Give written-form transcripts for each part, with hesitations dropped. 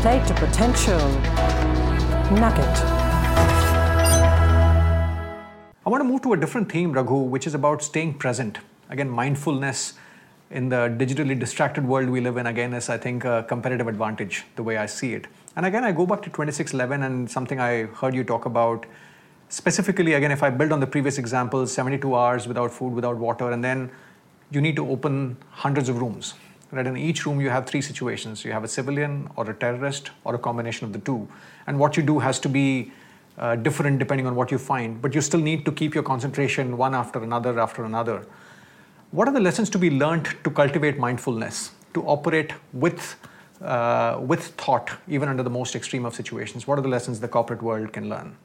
Play to potential. Nugget. I want to move to a different theme, Raghu, which is about staying present. Again, mindfulness in the digitally distracted world we live in, again, is, I think, a competitive advantage, the way I see it. And again, I go back to 2611 and something I heard you talk about. Specifically, again, if I build on the previous examples, 72 hours without food, without water, and then you need to open hundreds of rooms. Right? In each room, you have three situations. You have a civilian or a terrorist or a combination of the two. And what you do has to be different depending on what you find. But you still need to keep your concentration one after another after another. What are the lessons to be learned to cultivate mindfulness, to operate with thought, even under the most extreme of situations? What are the lessons the corporate world can learn?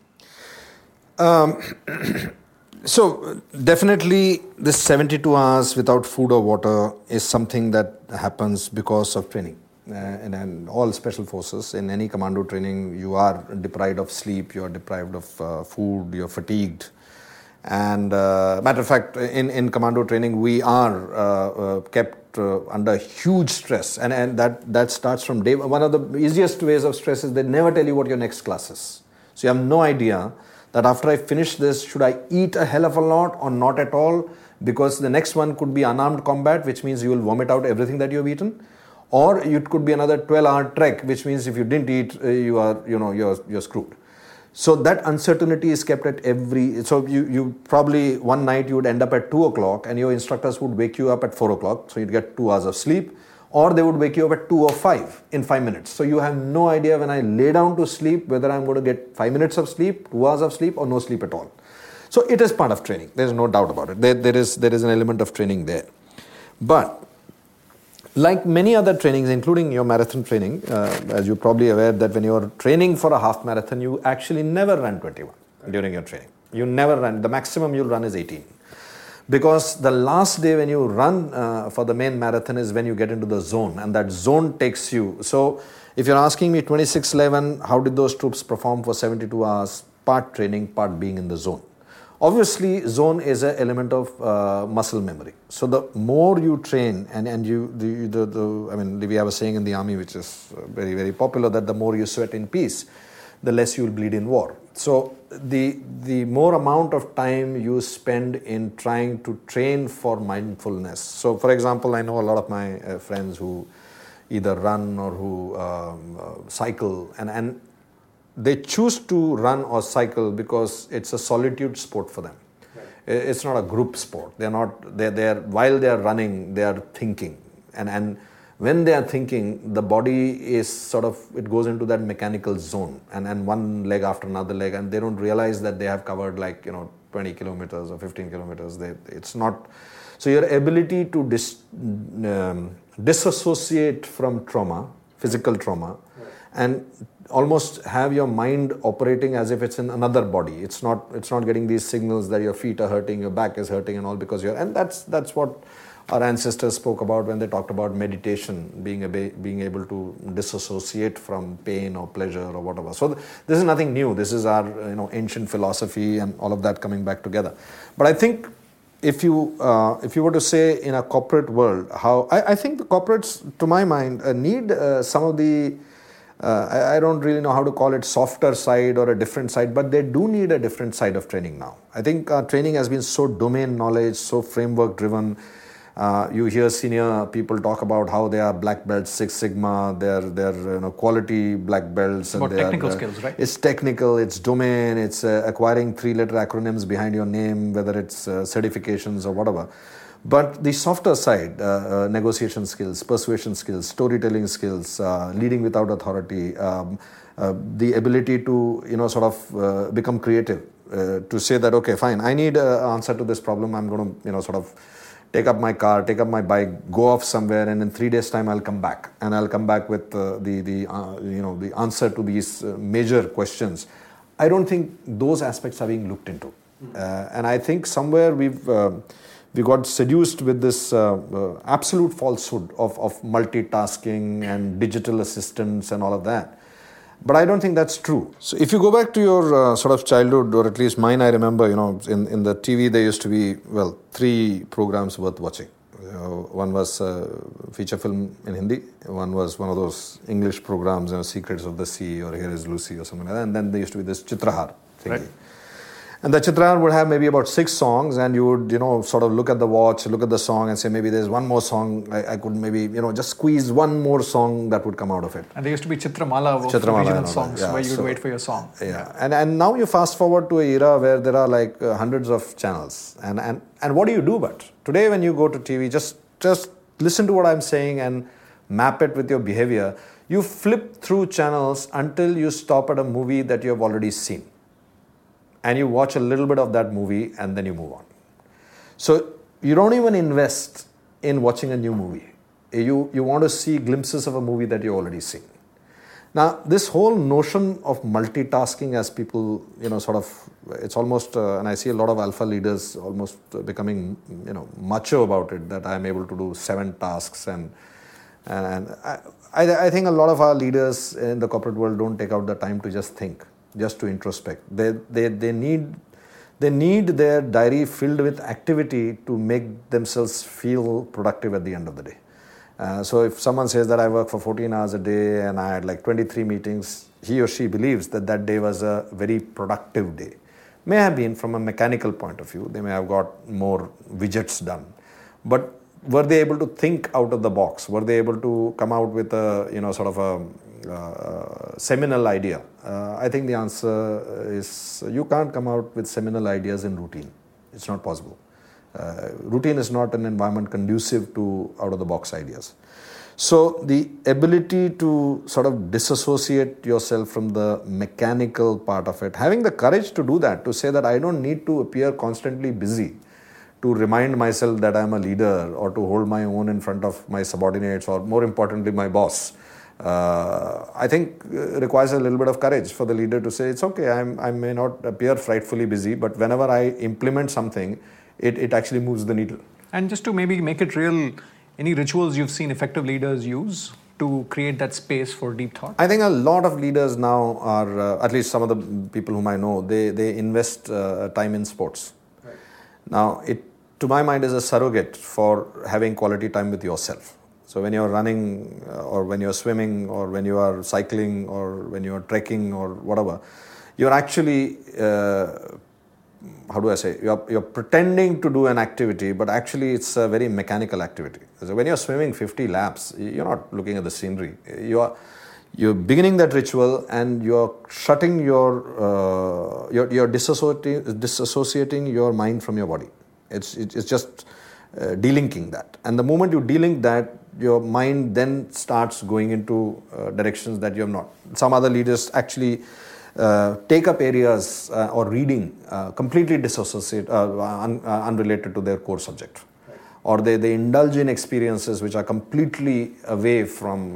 So definitely this 72 hours without food or water is something that happens because of training. And all special forces, in any commando training, you are deprived of sleep, you are deprived of food, you're fatigued. And matter of fact, in commando training, we are kept under huge stress. And that starts from day one. One of the easiest ways of stress is they never tell you what your next class is. So you have no idea that after I finish this, should I eat a hell of a lot or not at all? Because the next one could be unarmed combat, which means you will vomit out everything that you have eaten. Or it could be another 12-hour trek, which means if you didn't eat, you're screwed. So that uncertainty is kept at every. So you probably one night you would end up at 2 o'clock, and your instructors would wake you up at 4 o'clock. So you'd get 2 hours of sleep. Or they would wake you up at 2 or 5 in 5 minutes. So you have no idea when I lay down to sleep whether I'm going to get 5 minutes of sleep, 2 hours of sleep, or no sleep at all. So it is part of training. There's no doubt about it. There is an element of training there. But like many other trainings, including your marathon training, as you're probably aware that when you're training for a half marathon, you actually never run 21 during your training. You never run. The maximum you'll run is 18. Because the last day when you run for the main marathon is when you get into the zone, and that zone takes you. So if you're asking me 2611, how did those troops perform for 72 hours? Part training, part being in the zone. Obviously, zone is an element of muscle memory. So the more you train, and we have a saying in the army which is very, very popular, that the more you sweat in peace, the less you will bleed in war. So the more amount of time you spend in trying to train for mindfulness. So for example, I know a lot of my friends who either run or who cycle, and they choose to run or cycle because it's a solitude sport for them. Right. It's not a group sport. They're while they're running, they are thinking. And when they are thinking, the body is it goes into that mechanical zone, and one leg after another leg, and they don't realize that they have covered 20 kilometers or 15 kilometers. It's not. So your ability to disassociate from trauma, physical trauma, right, and almost have your mind operating as if it's in another body. It's not getting these signals that your feet are hurting, your back is hurting, and all because and that's what our ancestors spoke about when they talked about meditation, being able to disassociate from pain or pleasure or whatever. So this is nothing new. This is our ancient philosophy and all of that coming back together. But I think if you were to say in a corporate world, how I think the corporates, to my mind, need some of the I don't really know how to call it, softer side or a different side, but they do need a different side of training now. I think training has been so domain knowledge, so framework driven. You hear senior people talk about how they are black belts, Six Sigma, they're quality black belts. It's about technical skills, right? It's technical, it's domain, it's acquiring 3-letter acronyms behind your name, whether it's certifications or whatever. But the softer side, negotiation skills, persuasion skills, storytelling skills, leading without authority, the ability to become creative, to say that, okay, fine, I need an answer to this problem. I'm going to take up my car, take up my bike, go off somewhere, and in 3 days' time I'll come back, and I'll come back with the answer to these major questions. I don't think those aspects are being looked into, and I think somewhere we got seduced with this absolute falsehood of multitasking and digital assistance and all of that. But I don't think that's true. So if you go back to your childhood, or at least mine, I remember, in the TV there used to be, 3 programs worth watching. One was feature film in Hindi. One was one of those English programs, Secrets of the Sea or Here is Lucy or something like that. And then there used to be this Chitrahar thing. Right. And the Chitrahar would have maybe about 6 songs, and you would, sort of look at the watch, look at the song and say, maybe there's one more song, I could maybe, just squeeze one more song that would come out of it. And there used to be Chitramala of regional songs where you'd wait for your song. Yeah. And now you fast forward to an era where there are like hundreds of channels. And what do you do but? Today when you go to TV, just listen to what I'm saying and map it with your behavior. You flip through channels until you stop at a movie that you have already seen. And you watch a little bit of that movie and then you move on. So you don't even invest in watching a new movie. You want to see glimpses of a movie that you've already seen. Now, this whole notion of multitasking as people, it's almost, and I see a lot of alpha leaders almost becoming, macho about it, that I'm able to do 7 tasks. And I think a lot of our leaders in the corporate world don't take out the time to just think, just to introspect. They need their diary filled with activity to make themselves feel productive at the end of the day. So if someone says that I work for 14 hours a day and I had like 23 meetings, he or she believes that day was a very productive day. May have been from a mechanical point of view. They may have got more widgets done. But were they able to think out of the box? Were they able to come out with a, sort of a seminal idea? I think the answer is you can't come out with seminal ideas in routine. It's not possible. Routine is not an environment conducive to out-of-the-box ideas. So the ability to sort of disassociate yourself from the mechanical part of it, having the courage to do that, to say that I don't need to appear constantly busy to remind myself that I'm a leader or to hold my own in front of my subordinates or more importantly my boss, I think requires a little bit of courage for the leader to say, it's okay, I may not appear frightfully busy, but whenever I implement something, it actually moves the needle. And just to maybe make it real, any rituals you've seen effective leaders use to create that space for deep thought? I think a lot of leaders now are, at least some of the people whom I know, they invest time in sports. Right. Now, it, to my mind, is a surrogate for having quality time with yourself. So when you're running or when you're swimming or when you are cycling or when you're trekking or whatever, you're actually, you're pretending to do an activity, but actually it's a very mechanical activity. So when you're swimming 50 laps, you're not looking at the scenery. You're beginning that ritual and you're shutting you're disassociating your mind from your body. It's just delinking that. And the moment you delink that, your mind then starts going into directions that you have not. Some other leaders actually take up areas or reading completely dissociate, unrelated to their core subject. Right. Or they indulge in experiences which are completely away from,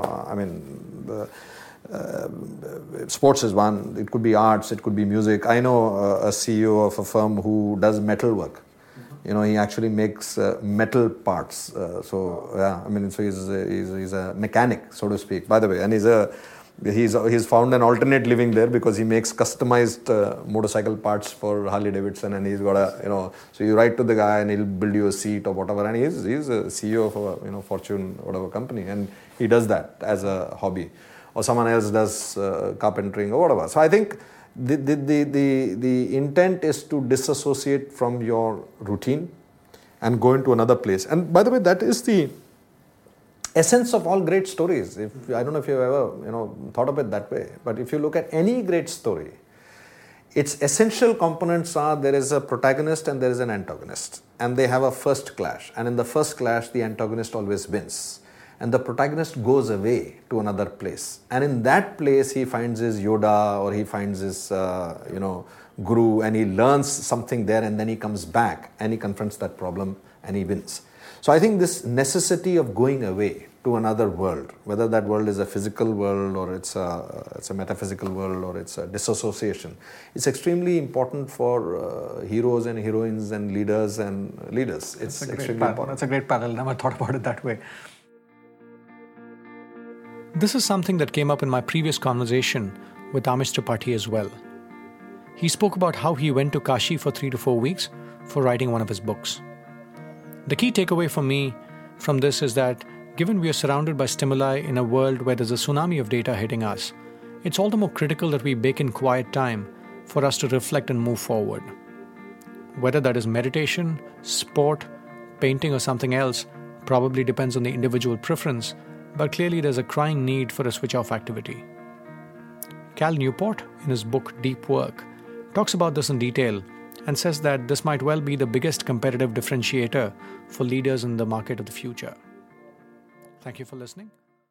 sports is one, it could be arts, it could be music. I know a CEO of a firm who does metal work. He actually makes metal parts. So he's a mechanic, so to speak, by the way. And he's found an alternate living there because he makes customized motorcycle parts for Harley Davidson, and he's got so you write to the guy and he'll build you a seat or whatever, and he's a CEO of a Fortune whatever company, and he does that as a hobby. Or someone else does carpentering or whatever. So I think the intent is to disassociate from your routine and go into another place. And by the way, that is the essence of all great stories. I don't know if you've ever thought of it that way, but if you look at any great story, its essential components are there is a protagonist and there is an antagonist, and they have a first clash, and in the first clash the antagonist always wins. And the protagonist goes away to another place. And in that place, he finds his Yoda or he finds his, guru, and he learns something there, and then he comes back and he confronts that problem and he wins. So I think this necessity of going away to another world, whether that world is a physical world or it's a metaphysical world or it's a disassociation, it's extremely important for heroes and heroines and leaders and leaders. It's extremely important. That's a great parallel. Never thought about it that way. This is something that came up in my previous conversation with Amish Tripathi as well. He spoke about how he went to Kashi for 3 to 4 weeks for writing one of his books. The key takeaway for me from this is that given we are surrounded by stimuli in a world where there's a tsunami of data hitting us, it's all the more critical that we bake in quiet time for us to reflect and move forward. Whether that is meditation, sport, painting or something else probably depends on the individual preference, but clearly there's a crying need for a switch-off activity. Cal Newport, in his book Deep Work, talks about this in detail and says that this might well be the biggest competitive differentiator for leaders in the market of the future. Thank you for listening.